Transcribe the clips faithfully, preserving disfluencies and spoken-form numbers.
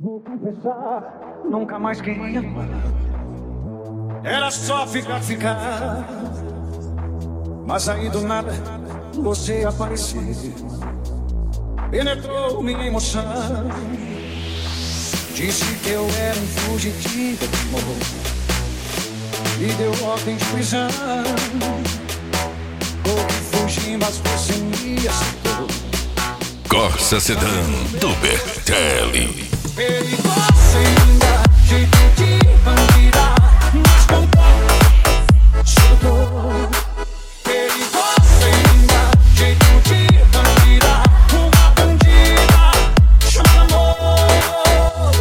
Vou confessar, nunca mais queria amar. Era só ficar, ficar. Mas aí do nada você apareceu, penetrou minha emoção. Disse que eu era um fugitivo de amor, me deu ordem de prisão. Houve fugir, mas você me aceitou. Corsa Sedan do Bertelli. Perigosa ainda, jeito de bandida, mas com toque soltou. Perigosa ainda, jeito de bandida, uma bandida chamada amor.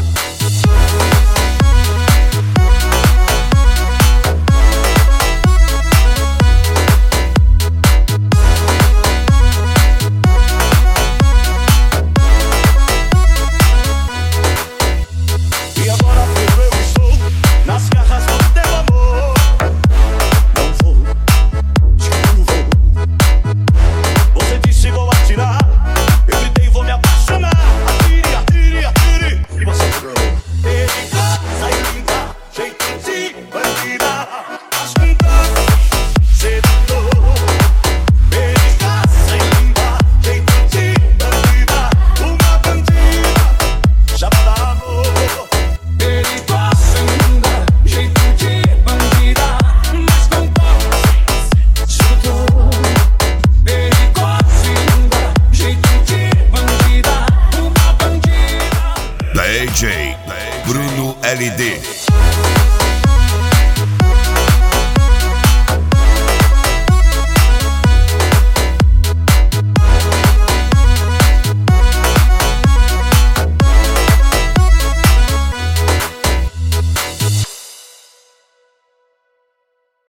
E agora eu estou nas garras do teu amor. Não vou, não vou. Você disse vou atirar, eu gritei vou me apaixonar. Atire, atire, atire, e você entrou. Perigosa ainda, jeito de bandida, mas com toque sedutor. Perigosa ainda, jeito de bandida, uma bandida chamada amor. Perigosa ainda, jeito de bandida, mas com toque soltou. Perigosa ainda, jeito de bandida, uma bandida. D J Bruno L D.